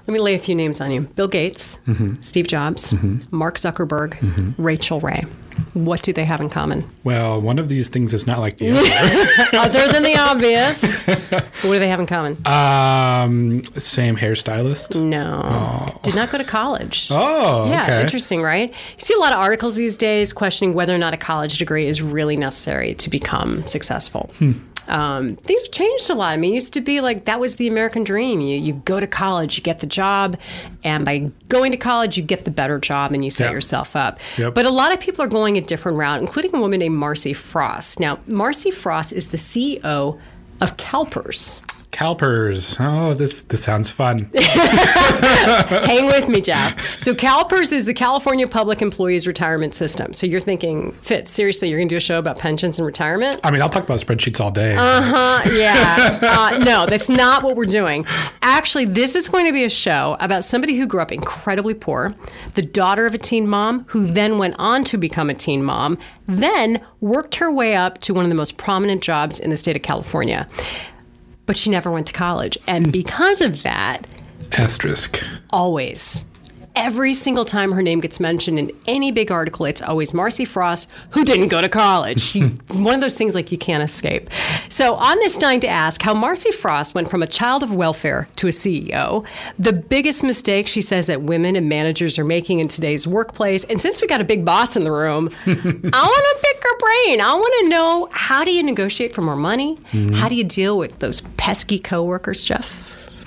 Let me lay a few names on you. Bill Gates, Steve Jobs, Mark Zuckerberg, Rachel Ray. What do they have in common? Well, one of these things is not like the other. Other than the obvious. What do they have in common? Same hairstylist? No. Oh. Did not go to college. Oh, yeah, okay. Interesting, right? You see a lot of articles these days questioning whether or not a college degree is really necessary to become successful. Things have changed a lot. I mean, it used to be like that was the American dream. You go to college, you get the job, and by going to college, you get the better job and you set yourself up. Yep. But a lot of people are going a different route, including a woman named Marcy Frost. Now, Marcy Frost is the CEO of CalPERS. CalPERS. Oh, this sounds fun. Hang with me, Jeff. So CalPERS is the California Public Employees Retirement System. So you're thinking, Fitz, seriously, you're going to do a show about pensions and retirement? I mean, I'll talk about spreadsheets all day. Yeah. No, that's not what we're doing. Actually, this is going to be a show about somebody who grew up incredibly poor, the daughter of a teen mom, who then went on to become a teen mom, then worked her way up to one of the most prominent jobs in the state of California. But she never went to college. And because of that, Asterisk. always, every single time her name gets mentioned in any big article, it's always Marcy Frost, who didn't go to college. One of those things like you can't escape. So on this Dying to Ask, how Marcy Frost went from a child of welfare to a CEO, the biggest mistake she says that women and managers are making in today's workplace. And since we got a big boss in the room, I want to pick her brain. I want to know, how do you negotiate for more money? How do you deal with those pesky coworkers, Jeff?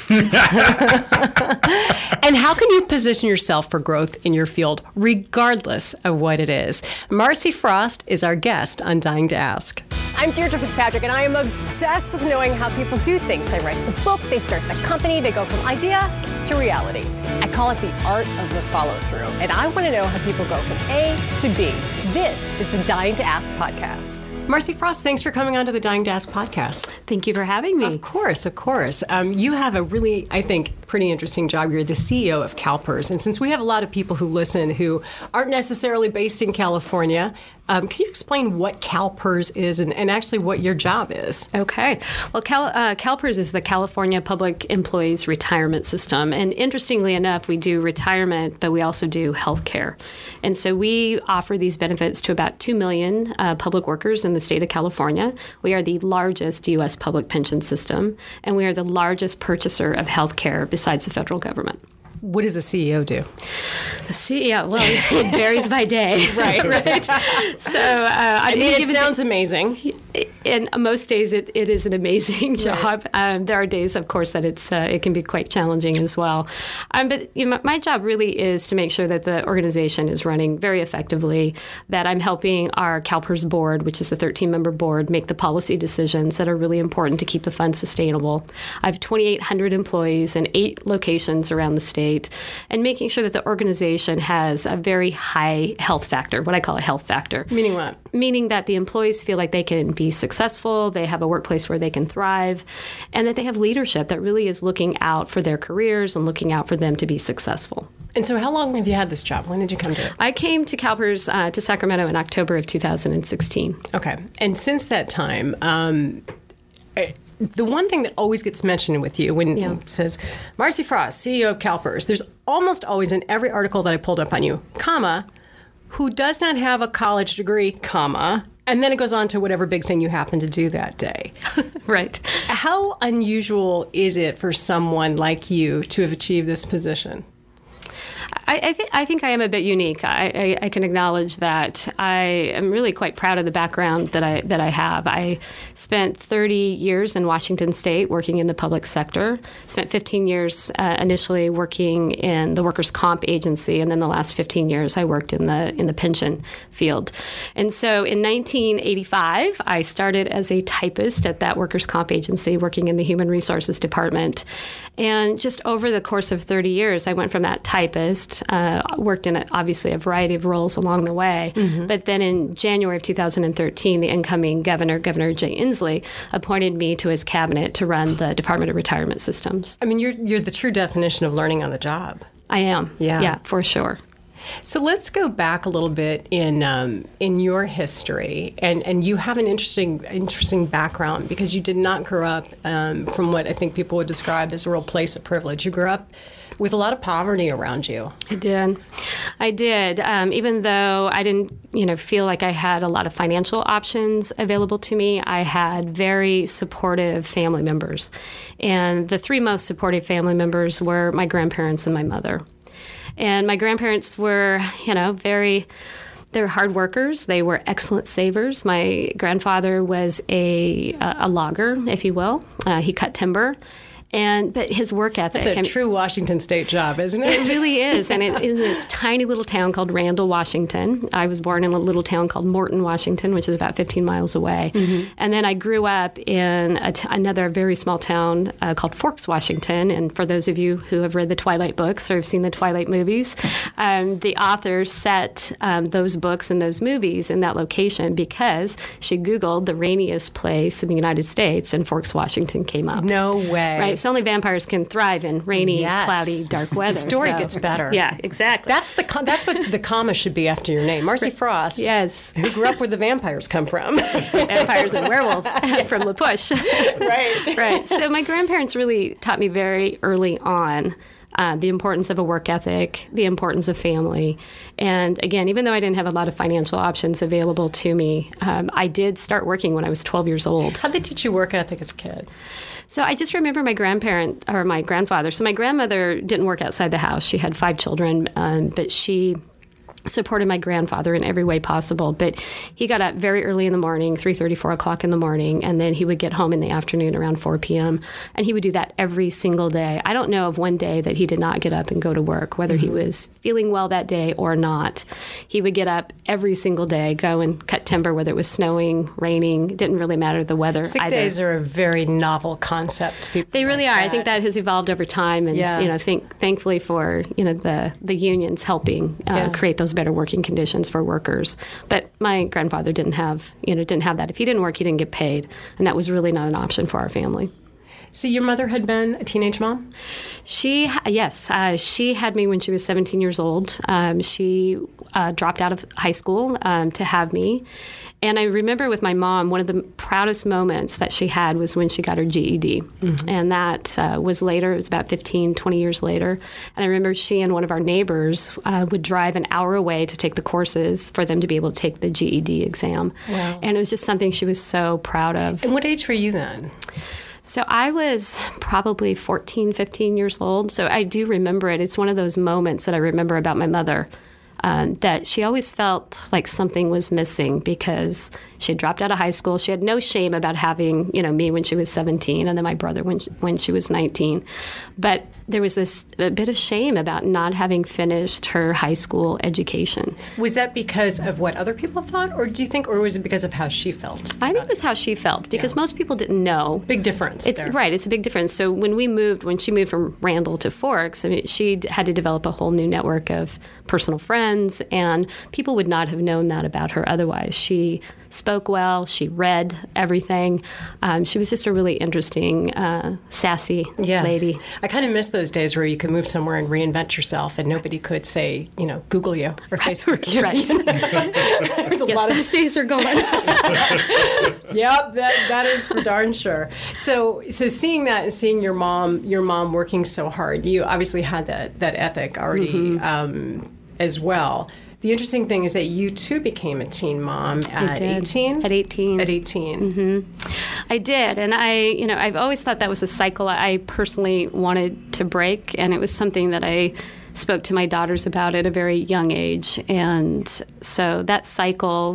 And how can you position yourself for growth in your field, regardless of what it is? Marcy Frost is our guest on Dying to Ask. I'm Deirdre Fitzpatrick, and I am obsessed with knowing how people do things. They write the book, they start the company, they go from idea to reality. I call it the art of the follow-through, and I want to know how people go from A to B. This is the Dying to Ask podcast. Marcy Frost, thanks for coming on to the Dying to Ask podcast. Thank you for having me. Of course, of course. You have a really, I think, pretty interesting job. You're the CEO of CalPERS. And since we have a lot of people who listen who aren't necessarily based in California, can you explain what CalPERS is and actually what your job is? Okay. Well, CalPERS is the California Public Employees Retirement System. And interestingly enough, we do retirement, but we also do health care. And so we offer these benefits to about 2 million public workers in the state of California. We are the largest U.S. public pension system, and we are the largest purchaser of health care besides the federal government. What does a CEO do? The CEO, well, it varies by day. Right. So I mean, it sounds amazing. And most days it is an amazing job. Right. There are days, of course, that it can be quite challenging as well. But my job really is to make sure that the organization is running very effectively, that I'm helping our CalPERS board, which is a 13-member board, make the policy decisions that are really important to keep the fund sustainable. I have 2,800 employees in 8 locations around the state, and making sure that the organization has a very high health factor, what I call a health factor. Meaning what? Meaning that the employees feel like they can be successful, they have a workplace where they can thrive, and that they have leadership that really is looking out for their careers and looking out for them to be successful. And so how long have you had this job? When did you come to it? I came to CalPERS to Sacramento in October of 2016. Okay. And since that time, the one thing that always gets mentioned with you when it says, Marcy Frost, CEO of CalPERS, there's almost always in every article that I pulled up on you, comma, who does not have a college degree, comma, and then it goes on to whatever big thing you happen to do that day. Right. How unusual is it for someone like you to have achieved this position? I think I am a bit unique. I can acknowledge that. I am really quite proud of the background that I have. I spent 30 years in Washington State working in the public sector. Spent 15 years initially working in the workers' comp agency, and then the last 15 years I worked in the pension field. And so in 1985, I started as a typist at that workers' comp agency, working in the human resources department. And just over the course of 30 years, I went from that typist, worked in obviously a variety of roles along the way. Mm-hmm. But then in January of 2013, the incoming governor, Governor Jay Inslee, appointed me to his cabinet to run the Department of Retirement Systems. I mean, you're the true definition of learning on the job. I am. Yeah, for sure. So let's go back a little bit in your history, and you have an interesting background because you did not grow up from what I think people would describe as a real place of privilege. You grew up with a lot of poverty around you. I did. Even though I didn't, feel like I had a lot of financial options available to me, I had very supportive family members, and the three most supportive family members were my grandparents and my mother. And my grandparents were, they were hard workers. They were excellent savers. My grandfather was a logger, if you will. He cut timber. But his work ethic. It's a true Washington State job, isn't it? It really is. And it is this tiny little town called Randall, Washington. I was born in a little town called Morton, Washington, which is about 15 miles away. Mm-hmm. And then I grew up in another very small town called Forks, Washington. And for those of you who have read the Twilight books or have seen the Twilight movies, the author set those books and those movies in that location because she Googled the rainiest place in the United States, and Forks, Washington came up. No way. Right. So only vampires can thrive in rainy, cloudy, dark weather. The story gets better. Yeah, exactly. That's what the comma should be after your name. Marcy Frost. Yes. Who grew up where the vampires come from. Vampires and werewolves from La Push. Right. Right. So my grandparents really taught me very early on the importance of a work ethic, the importance of family. And again, even though I didn't have a lot of financial options available to me, I did start working when I was 12 years old. How'd they teach you work ethic as a kid? So I just remember my grandfather. So my grandmother didn't work outside the house. She had 5 children, but she supported my grandfather in every way possible. But he got up very early in the morning, 3:30, 4 o'clock in the morning, and then he would get home in the afternoon around 4 p.m. And he would do that every single day. I don't know of one day that he did not get up and go to work, whether he was feeling well that day or not. He would get up every single day, go and cut timber, whether it was snowing, raining. It didn't really matter the weather. Sick days are a very novel concept. They really are. I think that has evolved over time, and thankfully for the unions helping create those better working conditions for workers. But my grandfather didn't have that. If he didn't work, he didn't get paid, and that was really not an option for our family. So your mother had been a teenage mom? She had me when she was 17 years old. She dropped out of high school to have me. And I remember with my mom, one of the proudest moments that she had was when she got her GED. Mm-hmm. And that was later. It was about 15, 20 years later. And I remember she and one of our neighbors would drive an hour away to take the courses for them to be able to take the GED exam. Wow. And it was just something she was so proud of. And what age were you then? So I was probably 14, 15 years old. So I do remember it. It's one of those moments that I remember about my mother. That she always felt like something was missing because she had dropped out of high school. She had no shame about having, me when she was 17 and then my brother when she was 19. But there was a bit of shame about not having finished her high school education. Was that because of what other people thought, or do you think, or was it because of how she felt? I think it was how she felt because most people didn't know. Big difference. Right, it's a big difference. So when she moved from Randall to Forks, she had to develop a whole new network of personal friends, and people would not have known that about her otherwise. She spoke well. She read everything. She was just a really interesting, sassy lady. I kind of miss those days where you could move somewhere and reinvent yourself, and nobody could say, Google you or Facebook you. Right. Those days are gone. Yep, that is for darn sure. So seeing that and seeing your mom working so hard, you obviously had that ethic already as well. The interesting thing is that you, too, became a teen mom at 18? At 18. At 18. Mm-hmm. I did. And I've always thought that was a cycle I personally wanted to break. And it was something that I spoke to my daughters about at a very young age. And so that cycle,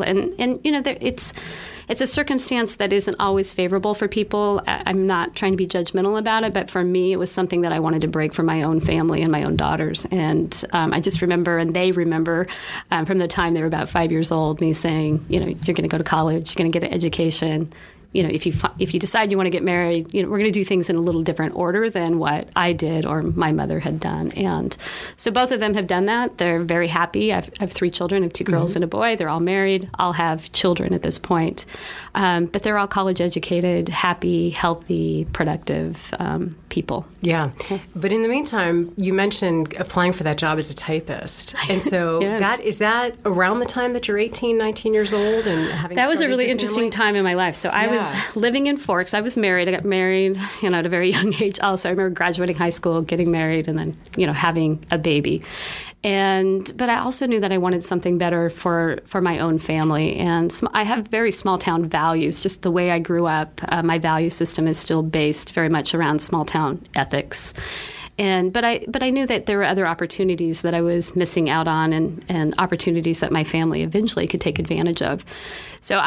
it's a circumstance that isn't always favorable for people. I'm not trying to be judgmental about it, but for me, it was something that I wanted to break for my own family and my own daughters. And I just remember, and they remember from the time they were about 5 years old, me saying, you're going to go to college, you're going to get an education, if you decide you want to get married, we're going to do things in a little different order than what I did or my mother had done. And so both of them have done that. They're very happy. I have 3 children. I have 2 girls and a boy. They're all married. I'll have children at this point. But they're all college educated, happy, healthy, productive people. Yeah. But in the meantime, you mentioned applying for that job as a typist. And so Yes. is that around the time that you're 18, 19 years old and having That was a started really your interesting family? time in my life. So I was living in Forks. I was married. I got married, at a very young age also. I remember graduating high school, getting married, and then, having a baby. But I also knew that I wanted something better for my own family. And I have very small town values. Just the way I grew up, my value system is still based very much around small town ethics. But I knew that there were other opportunities that I was missing out on, and opportunities that my family eventually could take advantage of. So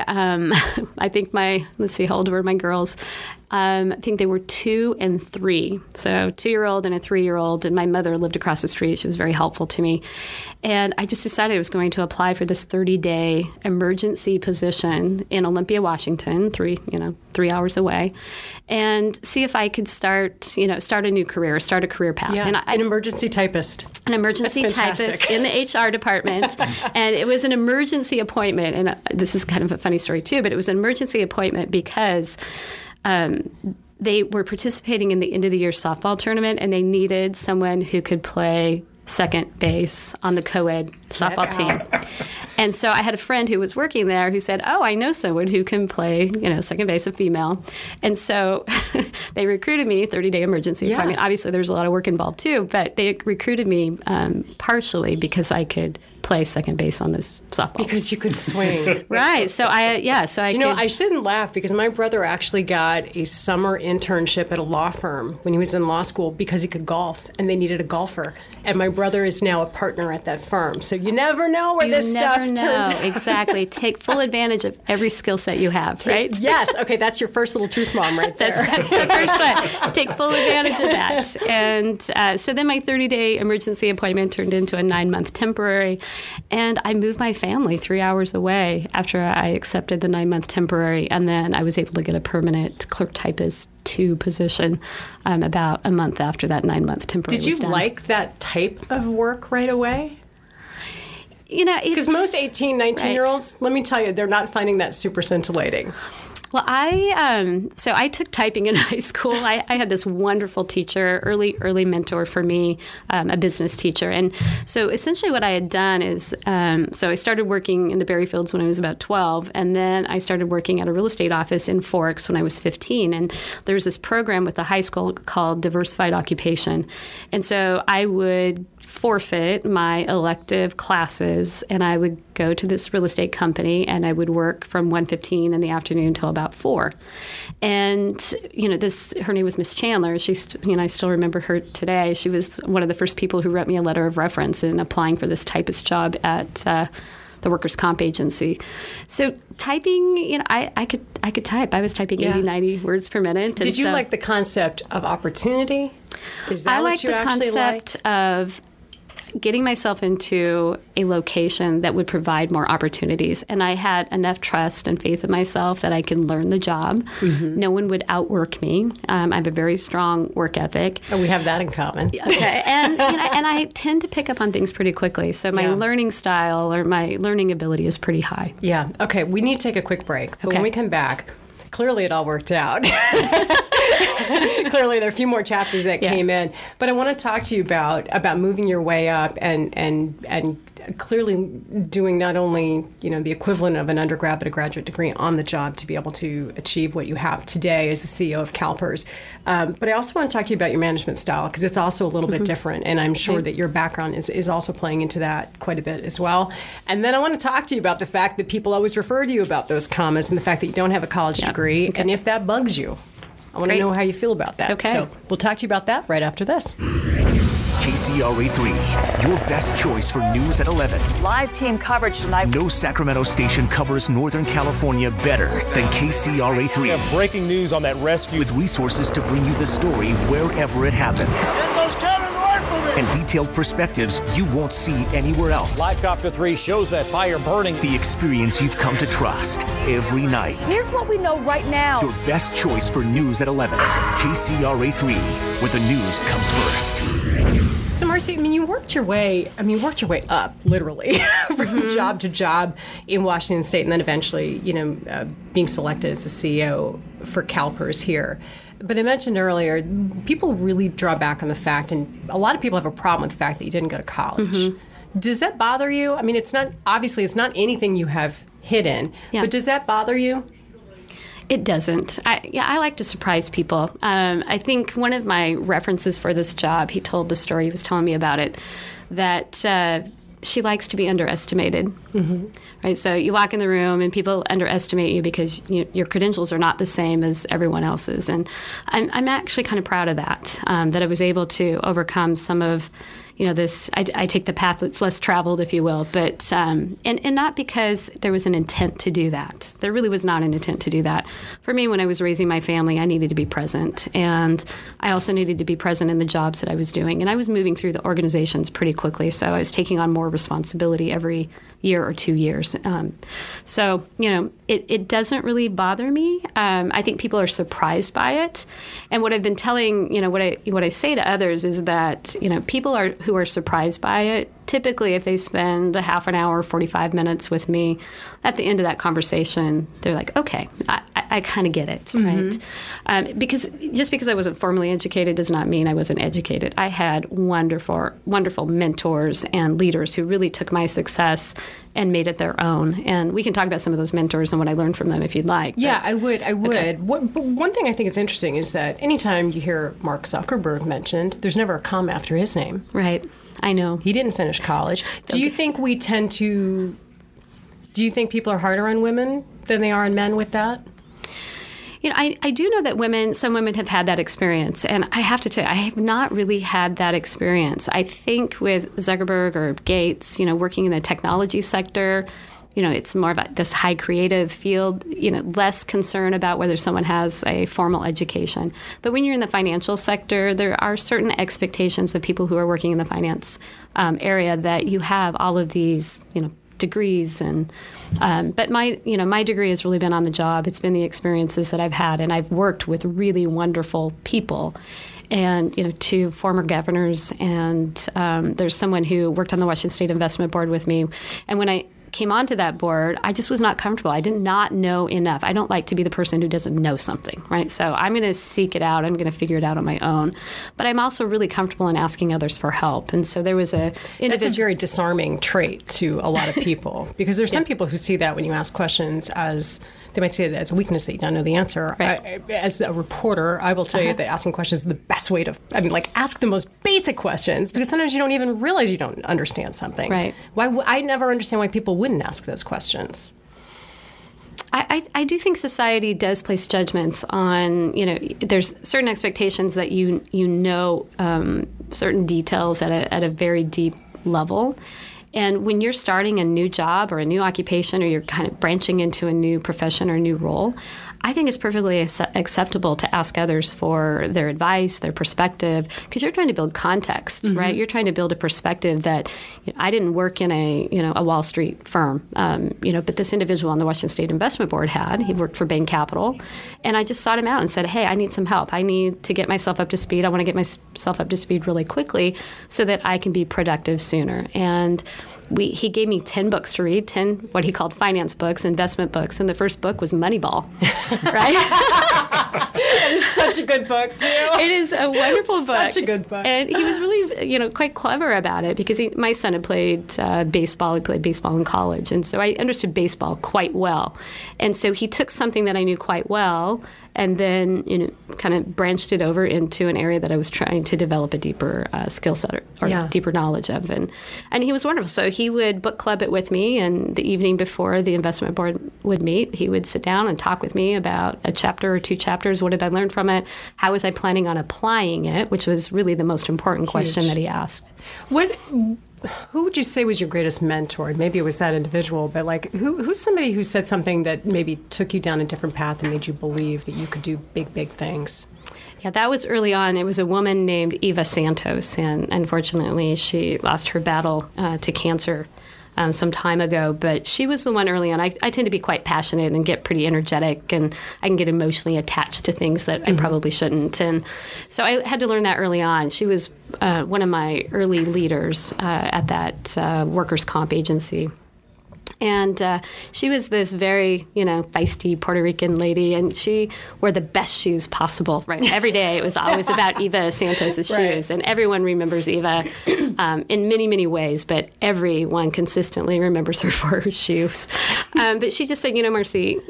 I think let's see, how old were my girls? I think they were 2 and 3. So 2-year-old and a 3-year-old, and my mother lived across the street. She was very helpful to me. And I just decided I was going to apply for this 30-day emergency position in Olympia, Washington, 3 hours away, and see if I could start a new career, start a career path. Yeah, And an emergency typist. An emergency That's typist fantastic. in the HR department. And it was an emergency appointment. And this is kind of a funny story, too, but it was an emergency appointment because they were participating in the end-of-the-year softball tournament, and they needed someone who could play second base on the co-ed softball team. And so I had a friend who was working there who said, I know someone who can play, second base, a female. And so they recruited me, 30-day emergency appointment. Obviously, there's a lot of work involved, too, but they recruited me partially because I could play second base on this softball. Because you could swing. Right. So I I shouldn't laugh because my brother actually got a summer internship at a law firm when he was in law school because he could golf and they needed a golfer. And my brother is now a partner at that firm. So you never know where this stuff turns out. Exactly. Take full advantage of every skill set you have, right? Yes. Okay, that's your first little truth bomb right there. That's the first one. Take full advantage of that. And so then my 30-day emergency appointment turned into a 9-month temporary. And I moved my family 3 hours away after I accepted the 9-month temporary. And then I was able to get a permanent clerk typist 2 position about a month after that 9-month temporary Did you was done. like that type of work right away? Because most 18, 19-year-olds, let me tell you, they're not finding that super scintillating. Well, I took typing in high school. I had this wonderful teacher, early mentor for me, a business teacher. And so essentially what I had done is, so I started working in the berry fields when I was about 12, and then I started working at a real estate office in Forks when I was 15. And there was this program with the high school called Diversified Occupation. And so I would forfeit my elective classes, and I would go to this real estate company, and I would work from 1:15 in the afternoon until about 4. And her name was Miss Chandler. I still remember her today. She was one of the first people who wrote me a letter of reference in applying for this typist job at the workers' comp agency. So typing, I could type. I was typing 80, 90 words per minute. Did you like the concept of opportunity? Is that I what like you the actually concept of getting myself into a location that would provide more opportunities. And I had enough trust and faith in myself that I could learn the job. Mm-hmm. No one would outwork me. I have a very strong work ethic. And we have that in common. Okay. And I tend to pick up on things pretty quickly. So my learning style or my learning ability is pretty high. Yeah. Okay. We need to take a quick break. But when we come back, clearly it all worked out. Clearly, there are a few more chapters that came in. But I want to talk to you about moving your way up and clearly doing not only the equivalent of an undergrad but a graduate degree on the job to be able to achieve what you have today as the CEO of CalPERS. But I also want to talk to you about your management style because it's also a little bit different, and I'm sure that your background is also playing into that quite a bit as well. And then I want to talk to you about the fact that people always refer to you about those commas and the fact that you don't have a college degree, and if that bugs you. I want to know how you feel about that. Okay. So we'll talk to you about that right after this. KCRA3, your best choice for news at 11. Live team coverage tonight. No Sacramento station covers Northern California better than KCRA3. We have breaking news on that rescue. With resources to bring you the story wherever it happens. Get those cannons away from me! and detailed perspectives you won't see anywhere else. Live Copter 3 shows that fire burning. The experience you've come to trust every night. Here's what we know right now. Your best choice for news at 11. KCRA 3, where the news comes first. So, Marcy, you worked your way up, literally, from job to job in Washington State, and then eventually, being selected as the CEO for CalPERS here. But I mentioned earlier, people really draw back on the fact, and a lot of people have a problem with the fact that you didn't go to college. Does that bother you? It's not anything you have hidden, but does that bother you? It doesn't. I like to surprise people. I think one of my references for this job, he told the story, he was telling me about it, that she likes to be underestimated. Right? So you walk in the room and people underestimate you because your credentials are not the same as everyone else's. And I'm actually kind of proud of that, that I was able to overcome some of this. I take the path that's less traveled, if you will, but and not because there was an intent to do that. There really was not an intent to do that. For me, when I was raising my family, I needed to be present, and I also needed to be present in the jobs that I was doing. And I was moving through the organizations pretty quickly, so I was taking on more responsibility every year or 2 years. So it doesn't really bother me. I think people are surprised by it, and what I've been telling, what I say to others is that people who are surprised by it, typically if they spend a half an hour, 45 minutes with me, at the end of that conversation, they're like, okay, I kind of get it, right? Because just because I wasn't formally educated does not mean I wasn't educated. I had wonderful, wonderful mentors and leaders who really took my success and made it their own. And we can talk about some of those mentors and what I learned from them if you'd like. Yeah, I would. Okay. But one thing I think is interesting is that anytime you hear Mark Zuckerberg mentioned, there's never a comma after his name. Right. I know. He didn't finish college. Do you think people are harder on women than they are on men with that? I do know that some women have had that experience. And I have to tell you, I have not really had that experience. I think with Zuckerberg or Gates, working in the technology sector, it's more of this high creative field, less concern about whether someone has a formal education. But when you're in the financial sector, there are certain expectations of people who are working in the finance area that you have all of these, degrees but my degree has really been on the job. It's been the experiences that I've had, and I've worked with really wonderful people. And, 2 former governors, and there's someone who worked on the Washington State Investment Board with me. And when I came onto that board, I just was not comfortable. I did not know enough. I don't like to be the person who doesn't know something, right? So I'm going to seek it out. I'm going to figure it out on my own. But I'm also really comfortable in asking others for help. And so there was That's a very disarming trait to a lot of people, because there's some people who see that when you ask questions as, they might see it as a weakness that you don't know the answer. Right. As a reporter, I will tell you that asking questions is the best way to, ask the most basic questions, because sometimes you don't even realize you don't understand something. Right. I never understand why people wouldn't ask those questions. I do think society does place judgments on, there's certain expectations that certain details at a very deep level. And when you're starting a new job or a new occupation, or you're kind of branching into a new profession or a new role, I think it's perfectly acceptable to ask others for their advice, their perspective, because you're trying to build context, right? You're trying to build a perspective that I didn't work in a Wall Street firm, but this individual on the Washington State Investment Board had. He worked for Bain Capital, and I just sought him out and said, hey, I need some help. I need to get myself up to speed. I want to get myself up to speed really quickly so that I can be productive sooner. And he gave me 10 books to read, 10 what he called finance books, investment books, and the first book was Moneyball, right? That is such a good book, too. It is a wonderful book. Such a good book. And he was really, quite clever about it, because my son had played baseball. He played baseball in college, and so I understood baseball quite well. And so he took something that I knew quite well and then kind of branched it over into an area that I was trying to develop a deeper skill set or deeper knowledge of. And he was wonderful. So he would book club it with me, and the evening before the investment board would meet, he would sit down and talk with me about a chapter or 2 chapters. What did I learn from it? How was I planning on applying it, which was really the most important question that he asked. Who would you say was your greatest mentor? Maybe it was that individual, but who's somebody who said something that maybe took you down a different path and made you believe that you could do big, big things? Yeah, that was early on. It was a woman named Eva Santos, and unfortunately, she lost her battle to cancer some time ago. But she was the one early on. I tend to be quite passionate and get pretty energetic, and I can get emotionally attached to things that I probably shouldn't. And so I had to learn that early on. She was one of my early leaders at that workers' comp agency. And she was this very, feisty Puerto Rican lady, and she wore the best shoes possible, right? Every day it was always about Eva Santos's shoes, and everyone remembers Eva in many, many ways, but everyone consistently remembers her for her shoes. But she just said, Marcy,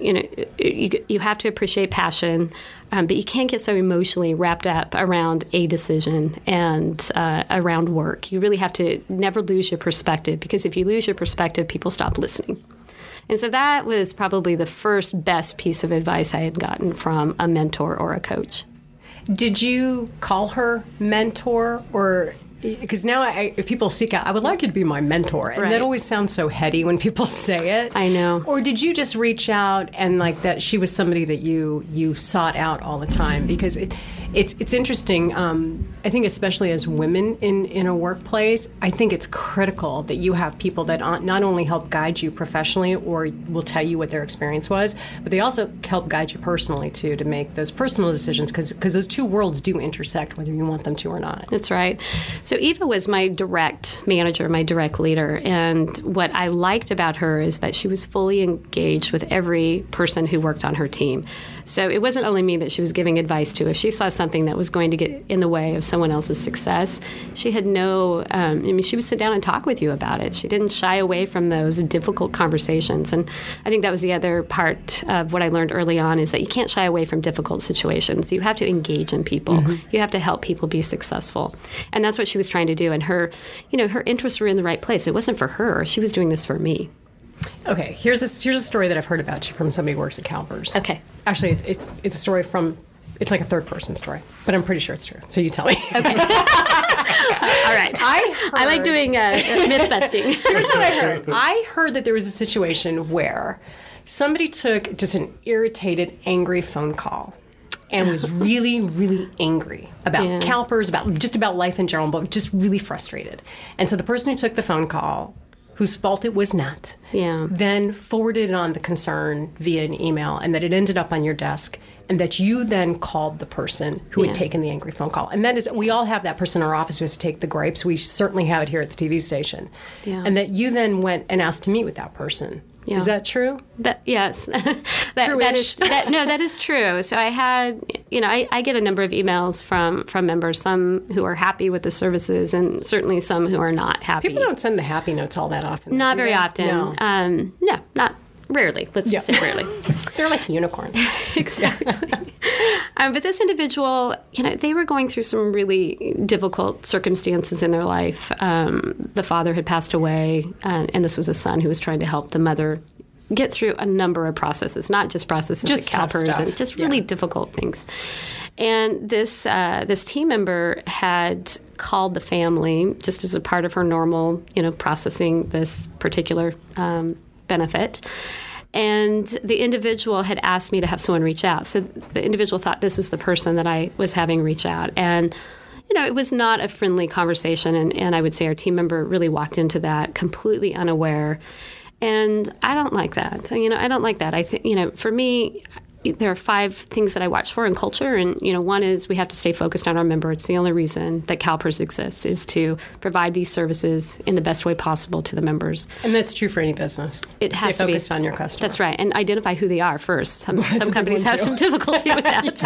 you have to appreciate passion, but you can't get so emotionally wrapped up around a decision and around work. You really have to never lose your perspective, because if you lose your perspective, people stop listening. And so that was probably the first best piece of advice I had gotten from a mentor or a coach. Did you call her mentor, or because now if people seek out, I would like you to be my mentor, and that always sounds so heady when people say it. I know. Or did you just reach out and like that she was somebody that you sought out all the time? Because it's interesting. I think especially as women in a workplace, I think it's critical that you have people that not only help guide you professionally or will tell you what their experience was, but they also help guide you personally too, to make those personal decisions, because those two worlds do intersect whether you want them to or not. That's right. So Eva was my direct manager, my direct leader, and what I liked about her is that she was fully engaged with every person who worked on her team. So it wasn't only me that she was giving advice to. If she saw something that was going to get in the way of someone else's success, she had she would sit down and talk with you about it. She didn't shy away from those difficult conversations. And I think that was the other part of what I learned early on, is that you can't shy away from difficult situations. You have to engage in people. Mm-hmm. You have to help people be successful. And that's what she was trying to do. And her interests were in the right place. It wasn't for her. She was doing this for me. Okay, here's a story that I've heard about you from somebody who works at CalPERS. Okay. Actually, it's a story it's like a third-person story, but I'm pretty sure it's true. So you tell me. Okay. All right. I like doing myth-busting. Here's what I heard. I heard that there was a situation where somebody took just an irritated, angry phone call and was really, really angry about CalPERS, about life in general, but just really frustrated. And so the person who took the phone call, whose fault it was not, then forwarded on the concern via an email, and that it ended up on your desk, and that you then called the person who had taken the angry phone call. And that is, we all have that person in our office who has to take the gripes. We certainly have it here at the TV station. Yeah. And that you then went and asked to meet with that person. Yeah. Is that true? Yes. That is true. So I had, I get a number of emails from members, some who are happy with the services and certainly some who are not happy. People don't send the happy notes all that often. Not very often. No. No, not rarely. Let's just say rarely. They're like unicorns. Exactly. But this individual, they were going through some really difficult circumstances in their life. The father had passed away, and this was a son who was trying to help the mother get through a number of processes, not just processes at CalPERS, and just really difficult things. And this team member had called the family just as a part of her normal, processing this particular benefit. And the individual had asked me to have someone reach out. So the individual thought this is the person that I was having reach out. And, it was not a friendly conversation. And I would say our team member really walked into that completely unaware. And I don't like that. I don't like that. I think, for me, there are 5 things that I watch for in culture, and one is we have to stay focused on our member. It's the only reason that CalPERS exists, is to provide these services in the best way possible to the members. And that's true for any business. It has to be focused on your customer. That's right, and identify who they are first. Some companies have some difficulty with that,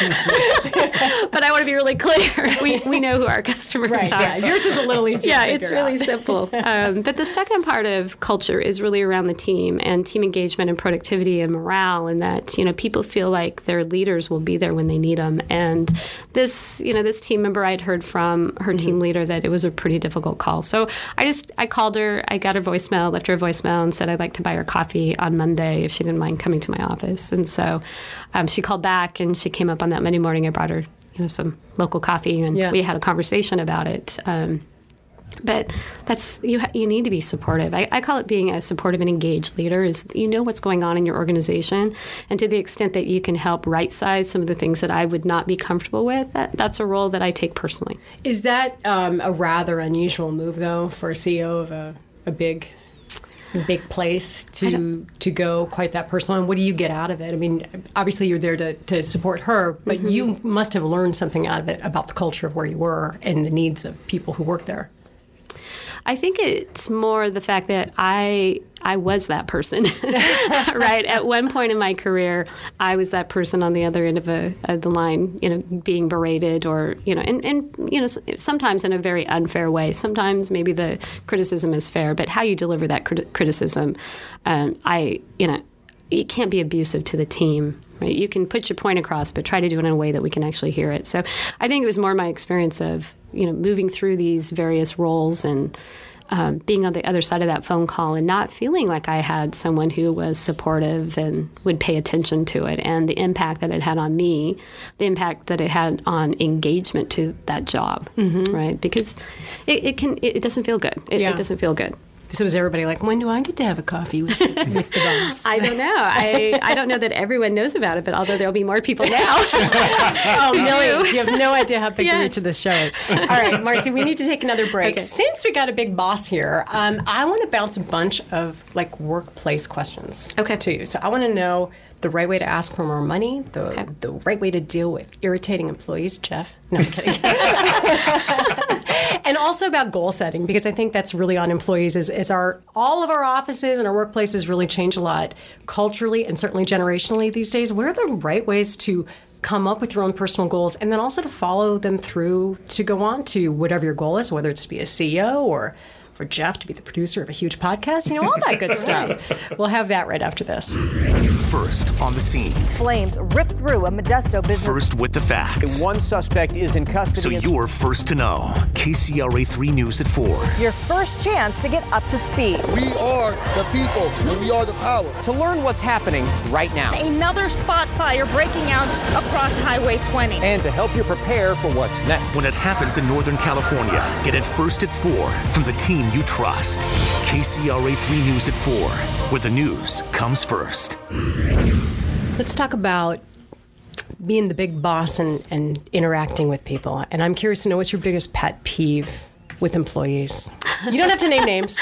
but I want to be really clear. We know who our customers are. Yeah, yours is a little easier. Yeah, it's really simple. But the second part of culture is really around the team and team engagement and productivity and morale, and that people feel like their leaders will be there when they need them. And this team member, I'd heard from her team leader that it was a pretty difficult call. So I called her, I got her voicemail, left her a voicemail, and said I'd like to buy her coffee on Monday if she didn't mind coming to my office. And so she called back, and she came up on that Monday morning. I brought her some local coffee, and we had a conversation about it. But that's you need to be supportive. I call it being a supportive and engaged leader is you know what's going on in your organization, and to the extent that you can help right-size some of the things that I would not be comfortable with, that's a role that I take personally. Is that a rather unusual move, though, for a CEO of a big place to go quite that personal? And what do you get out of it? I mean, obviously you're there to support her, but you must have learned something out of it about the culture of where you were and the needs of people who work there. I think it's more the fact that I was that person, right? At one point in my career, I was that person on the other end of the line, being berated or, and sometimes in a very unfair way. Sometimes maybe the criticism is fair, but how you deliver that criticism, it can't be abusive to the team. Right? You can put your point across, but try to do it in a way that we can actually hear it. So I think it was more my experience of, moving through these various roles and being on the other side of that phone call and not feeling like I had someone who was supportive and would pay attention to it, and the impact that it had on me, the impact that it had on engagement to that job, right? Because it doesn't feel good. It doesn't feel good. So is everybody like, when do I get to have a coffee with the boss? I don't know. I don't know that everyone knows about it, but although there'll be more people now. Millions. You have no idea how big the reach of this show is. All right, Marcy, we need to take another break. Okay. Since we got a big boss here, I want to bounce a bunch of workplace questions to you. So I want to know the right way to ask for more money, the right way to deal with irritating employees. Jeff? No, I'm kidding. And also about goal setting, because I think that's really on employees as all of our offices and our workplaces really change a lot culturally and certainly generationally these days. What are the right ways to come up with your own personal goals and then also to follow them through to go on to whatever your goal is, whether it's to be a CEO or for Jeff to be the producer of a huge podcast, all that good stuff. We'll have that right after this. First on the scene. Flames ripped through a Modesto business. First with the facts. One suspect is in custody. So you're first to know. KCRA 3 News at 4. Your first chance to get up to speed. We are the people, and we are the power. To learn what's happening right now. Another spot fire breaking out across Highway 20. And to help you prepare for what's next. When it happens in Northern California, get it first at 4 from the team you trust. KCRA 3 News at 4, where the news comes first. Let's talk about being the big boss and interacting with people. And I'm curious to know, what's your biggest pet peeve with employees? You don't have to name names.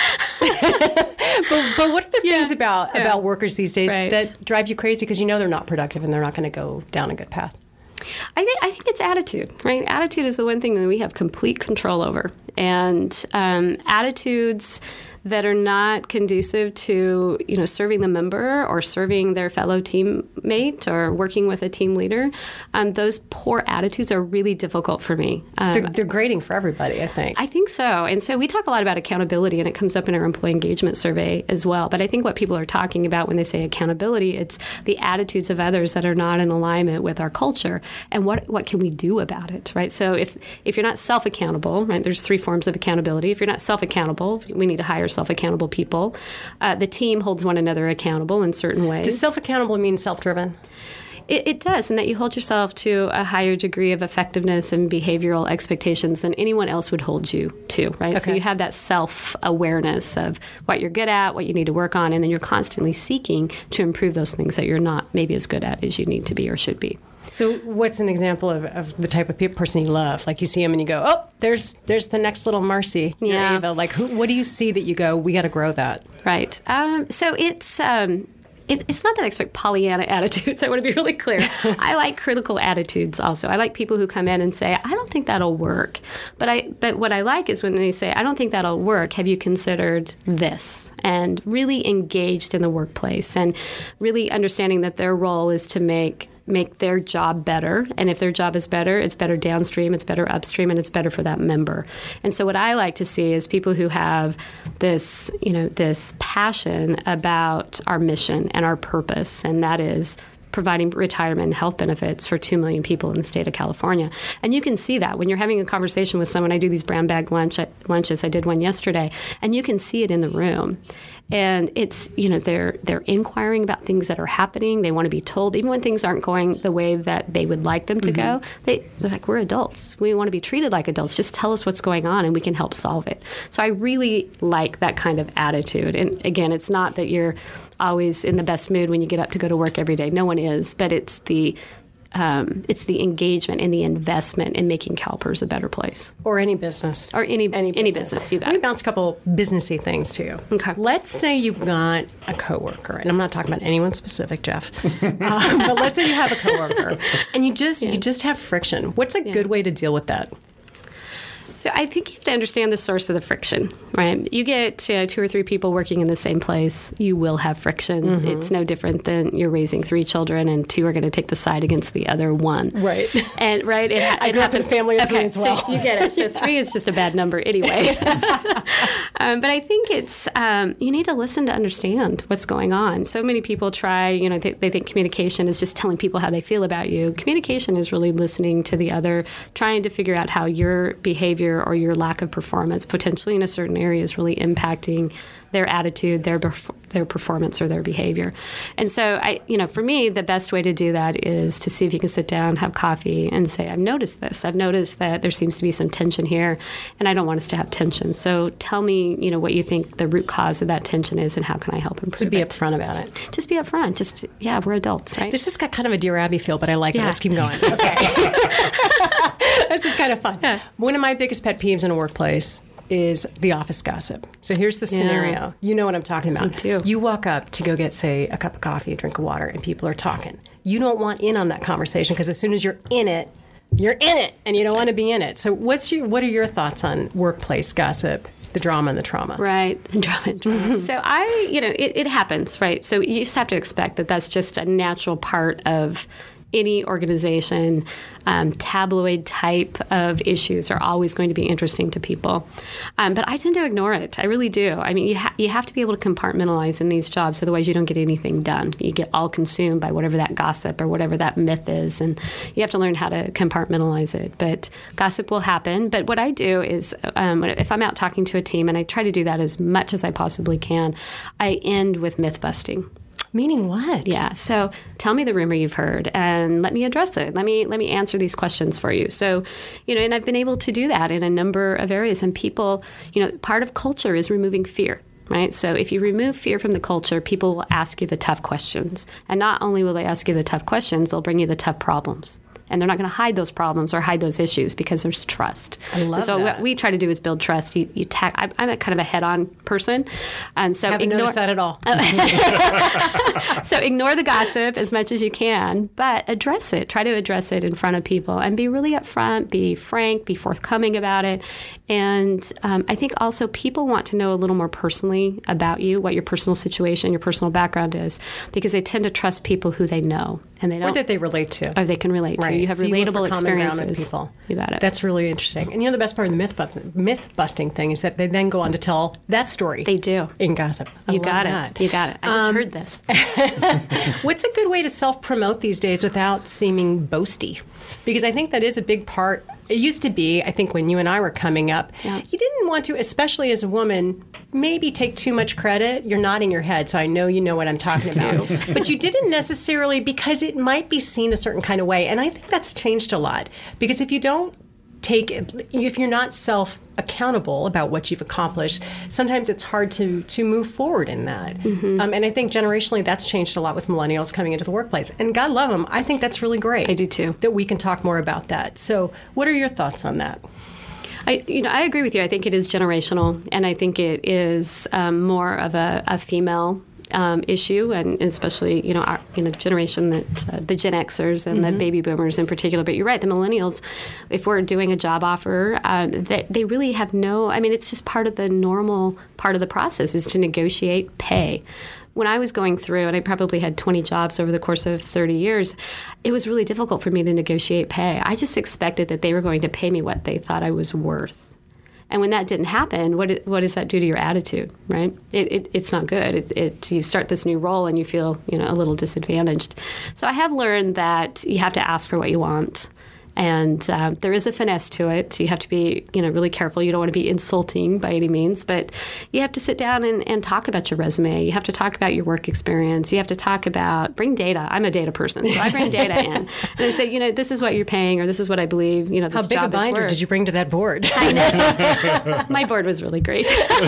but what are the things about workers these days that drive you crazy because they're not productive and they're not going to go down a good path? I think it's attitude, right? Attitude is the one thing that we have complete control over. And attitudes that are not conducive to, serving the member or serving their fellow teammate or working with a team leader, those poor attitudes are really difficult for me. They're grating for everybody, I think. I think so. And so we talk a lot about accountability, and it comes up in our employee engagement survey as well. But I think what people are talking about when they say accountability, it's the attitudes of others that are not in alignment with our culture. And what can we do about it, right? So if you're not self-accountable, right, there's 3 forms of accountability. If you're not self-accountable, we need to hire self-accountable people. The team holds one another accountable in certain ways. Does self-accountable mean self-driven? It does, and that you hold yourself to a higher degree of effectiveness and behavioral expectations than anyone else would hold you to, right? Okay. So you have that self-awareness of what you're good at, what you need to work on, and then you're constantly seeking to improve those things that you're not maybe as good at as you need to be or should be. So what's an example of the type of person you love? Like you see them and you go, oh, there's the next little Marcy. Yeah. Ava. Like, what do you see that you go, we got to grow that? Right. So it's not that I expect Pollyanna attitudes. I want to be really clear. I like critical attitudes also. I like people who come in and say, I don't think that'll work. But what I like is when they say, I don't think that'll work. Have you considered this? And really engaged in the workplace and really understanding that their role is to make their job better. And if their job is better, it's better downstream, it's better upstream, and it's better for that member. And so what I like to see is people who have this, this passion about our mission and our purpose, and that is providing retirement and health benefits for 2 million people in the state of California. And you can see that when you're having a conversation with someone. I do these brown bag lunches. I did one yesterday, and you can see it in the room. And it's, they're inquiring about things that are happening. They want to be told, even when things aren't going the way that they would like them to go. They're like, we're adults. We want to be treated like adults. Just tell us what's going on and we can help solve it. So I really like that kind of attitude. And again, it's not that you're always in the best mood when you get up to go to work every day. No one is. But it's the engagement and the investment in making CalPERS a better place. Or any business. Or any business. You got Let me it. bounce a couple businessy things to you. Okay. Let's say you've got a coworker, and I'm not talking about anyone specific, Jeff, but let's say you have a coworker, and you just have friction. What's a good way to deal with that? So I think you have to understand the source of the friction, right? You get 2 or 3 people working in the same place, you will have friction. It's no different than you're raising 3 children and 2 are going to take the side against the other 1. Right. And right, I grew up in a family of 3 as well. So you get it. So 3 is just a bad number anyway. But I think it's you need to listen to understand what's going on. So many people try, they think communication is just telling people how they feel about you. Communication is really listening to the other, trying to figure out how your behavior or your lack of performance potentially in a certain area is really impacting their attitude, their performance, or their behavior. And so, for me, the best way to do that is to see if you can sit down, have coffee, and say, I've noticed this. I've noticed that there seems to be some tension here, and I don't want us to have tension. So tell me, what you think the root cause of that tension is, and how can I help improve To be it? upfront about it. Just be upfront. We're adults, right? This has got kind of a Dear Abby feel, but I like it. Let's keep going. Okay. This is kind of fun. Yeah. One of my biggest pet peeves in a workplace is the office gossip. So here's the scenario. You know what I'm talking about. Me too. You walk up to go get, say, a cup of coffee, a drink of water, and people are talking. You don't want in on that conversation because as soon as you're in it, and you don't want to be in it. So what are your thoughts on workplace gossip, the drama and the trauma? Right, the drama and trauma. So it happens, right? So you just have to expect that that's just a natural part of any organization. Tabloid type of issues are always going to be interesting to people. But I tend to ignore it. I really do. I mean, you have to be able to compartmentalize in these jobs, otherwise you don't get anything done. You get all consumed by whatever that gossip or whatever that myth is, and you have to learn how to compartmentalize it. But gossip will happen. But what I do is, if I'm out talking to a team, and I try to do that as much as I possibly can, I end with myth busting. Meaning what? Yeah. So tell me the rumor you've heard and let me address it. Let me answer these questions for you. So, and I've been able to do that in a number of areas. And people, part of culture is removing fear. Right? So if you remove fear from the culture, people will ask you the tough questions. And not only will they ask you the tough questions, they'll bring you the tough problems. And they're not going to hide those problems or hide those issues because there's trust. I love so that. What we try to do is build trust. I'm a kind of a head-on person, and so haven't noticed that at all. So ignore the gossip as much as you can, but address it. Try to address it in front of people and be really upfront, be frank, be forthcoming about it. And I think also people want to know a little more personally about you, what your personal situation, your personal background is, because they tend to trust people who they know. And they don't, or that they relate to. Or they can relate to. You have so you look relatable for common ground in experiences. People. You got it. That's really interesting. And the best part of the myth-busting thing is that they then go on to tell that story. They do. In gossip. You got it. You got it. I just heard this. What's a good way to self-promote these days without seeming boasty? Because I think that is a big part. It used to be, I think, when you and I were coming up, you didn't want to, especially as a woman, maybe take too much credit. You're nodding your head, so I know you know what I'm talking about. But you didn't necessarily, because it might be seen a certain kind of way. And I think that's changed a lot. Because if you don't if you're not self-accountable about what you've accomplished, sometimes it's hard to move forward in that. Mm-hmm. And I think generationally that's changed a lot with millennials coming into the workplace. And God love them, I think that's really great. I do too. That we can talk more about that. So what are your thoughts on that? I agree with you. I think it is generational, and I think it is more of a female issue, and especially our generation that the Gen Xers and the baby boomers in particular. But you're right, the millennials, if we're doing a job offer, they really have no. I mean, it's just part of the normal part of the process is to negotiate pay. When I was going through, and I probably had 20 jobs over the course of 30 years, it was really difficult for me to negotiate pay. I just expected that they were going to pay me what they thought I was worth. And when that didn't happen, what does that do to your attitude, right? It's not good. You start this new role and you feel a little disadvantaged. So I have learned that you have to ask for what you want. And there is a finesse to it. So you have to be, really careful. You don't want to be insulting by any means, but you have to sit down and talk about your resume. You have to talk about your work experience. You have to talk about, bring data. I'm a data person, so I bring data in. And I say, this is what you're paying, or this is what I believe, this How big job a binder is worth. did you bring to that board? I know. My board was really great.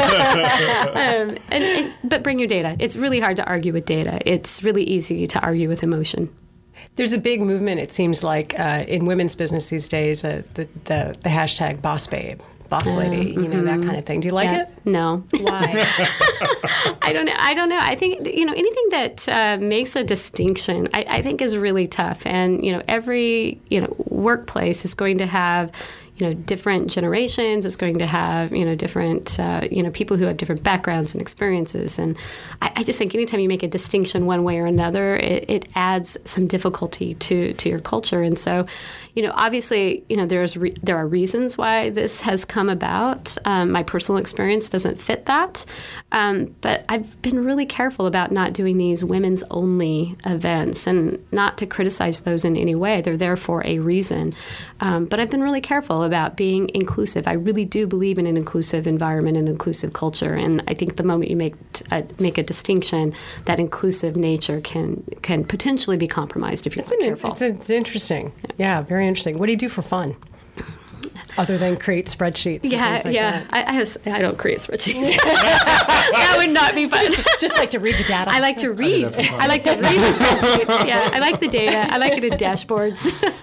But bring your data. It's really hard to argue with data. It's really easy to argue with emotion. There's a big movement, it seems like, in women's business these days, the hashtag boss babe, boss lady, that kind of thing. Do you like it? No. Why? I don't know. I think, anything that makes a distinction, I think is really tough. And, every, workplace is going to have different generations. It's going to have, different, people who have different backgrounds and experiences. And I just think anytime you make a distinction one way or another, it adds some difficulty to your culture. And so, obviously, there are reasons why this has come about. My personal experience doesn't fit that. But I've been really careful about not doing these women's only events, and not to criticize those in any way. They're there for a reason. But I've been really careful about being inclusive. I really do believe in an inclusive environment and inclusive culture. And I think the moment you make a distinction, that inclusive nature can potentially be compromised if you're not careful. It's interesting. Yeah, very interesting. What do you do for fun? Other than create spreadsheets and things like that. I don't create spreadsheets. That would not be fun. Just like to read the data. I like to read. I like to read the spreadsheets. Yeah, I like the data. I like it in dashboards.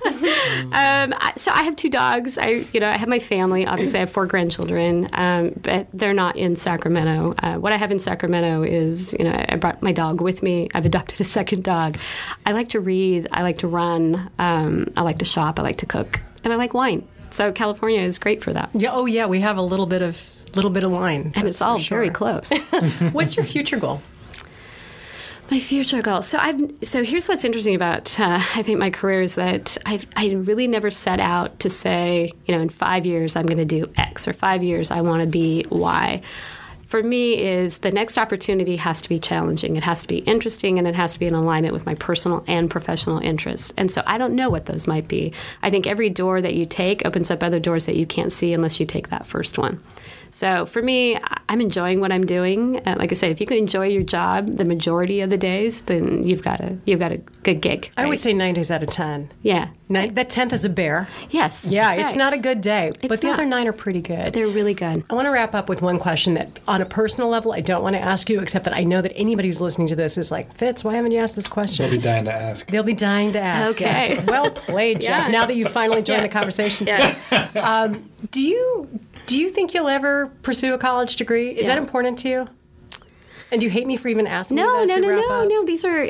So I have 2 dogs. I have my family. Obviously, I have 4 grandchildren, but they're not in Sacramento. What I have in Sacramento is, I brought my dog with me. I've adopted a second dog. I like to read. I like to run. I like to shop. I like to cook. And I like wine. So California is great for that. Yeah. Oh, yeah. We have a little bit of wine, and it's all very close. What's your future goal? My future goal. So here's what's interesting about I think my career is that I really never set out to say, in 5 years I'm going to do X, or 5 years I want to be Y. For me, is the next opportunity has to be challenging. It has to be interesting, and it has to be in alignment with my personal and professional interests. And so I don't know what those might be. I think every door that you take opens up other doors that you can't see unless you take that first one. So for me, I'm enjoying what I'm doing. Like I said, if you can enjoy your job the majority of the days, then you've got a good gig. Right? I always say 9 days out of 10. Yeah. That 10th is a bear. Yes. Yeah, it's right. not a good day, but the not. other 9 are pretty good. They're really good. I want to wrap up with one question that, on a personal level, I don't want to ask you, except that I know that anybody who's listening to this is like, Fitz, why haven't you asked this question? They'll be dying to ask. They'll be dying to ask. Okay. Yes. Well played, Jeff. Yeah. Now that you've finally joined the conversation, too. Do you think you'll ever pursue a college degree? Is that important to you? And do you hate me for even asking you that? No. These are,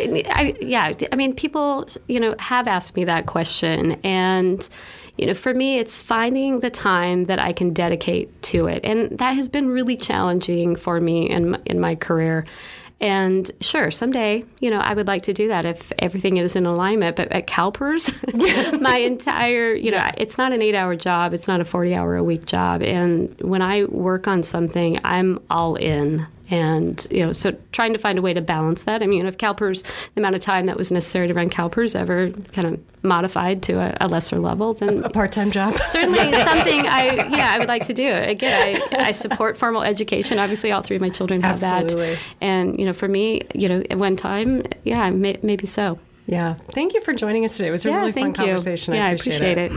I mean, people, have asked me that question. And, for me, it's finding the time that I can dedicate to it. And that has been really challenging for me in my career. And sure, someday, I would like to do that if everything is in alignment. But at CalPERS, my entire, it's not an 8-hour job. It's not a 40-hour-a-week job. And when I work on something, I'm all in. And, so trying to find a way to balance that. I mean, if CalPERS, the amount of time that was necessary to run CalPERS ever kind of modified to a lesser level, then... A part-time job? Certainly something I would like to do. Again, I support formal education. Obviously, all 3 of my children have Absolutely. that. And, for me, at one time, maybe so. Yeah. Thank you for joining us today. It was a really fun conversation. Yeah, I appreciate it.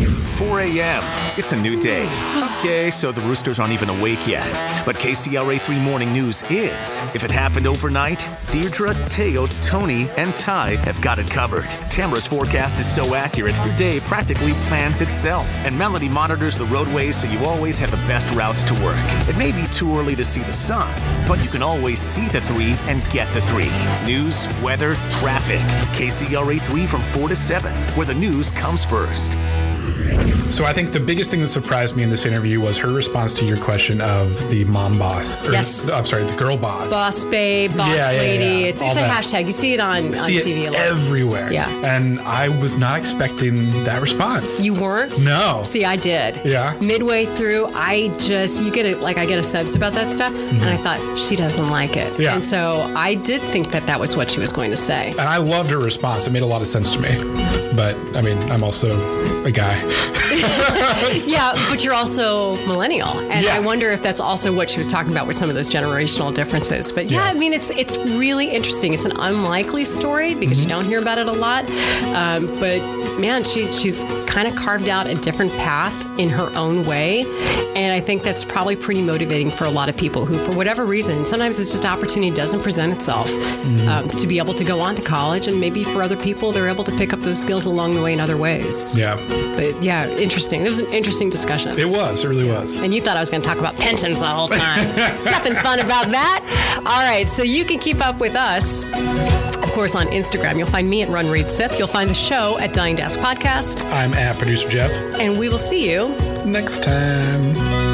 4 a.m. It's a new day. Okay, so the Roosters aren't even awake yet. But KCRA 3 Morning News is. If it happened overnight, Deirdre, Teo, Tony, and Ty have got it covered. Tamara's forecast is so accurate, your day practically plans itself. And Melody monitors the roadways so you always have the best routes to work. It may be too early to see the sun, but you can always see the 3 and get the 3. News, weather, traffic. KCRA 3 from 4 to 7, where the news comes first. So I think the biggest thing that surprised me in this interview was her response to your question of the mom boss. Yes. I'm sorry, the girl boss. Boss babe, boss lady. It's a hashtag. You see it on TV a lot. Everywhere. Yeah. And I was not expecting that response. You weren't? No. See, I did. Yeah. Midway through, I get a sense about that stuff, and I thought, she doesn't like it. Yeah. And so I did think that was what she was going to say. And I loved her response. It made a lot of sense to me. But, I mean, I'm also a guy. Yeah, but you're also millennial. And Yeah. I wonder if that's also what she was talking about with some of those generational differences. But yeah, I mean, it's really interesting. It's an unlikely story because you don't hear about it a lot. But man, she's kind of carved out a different path in her own way. And I think that's probably pretty motivating for a lot of people who, for whatever reason, sometimes it's just opportunity doesn't present itself to be able to go on to college. And maybe for other people, they're able to pick up those skills along the way in other ways. Yeah. But yeah, interesting. It was an interesting discussion. It really was. And you thought I was going to talk about pensions the whole time. Nothing fun about that. All right, so you can keep up with us, of course, on Instagram. You'll find me at Run Read Sip. You'll find the show at Dying to Ask Podcast. I'm at Producer Jeff. And we will see you next time.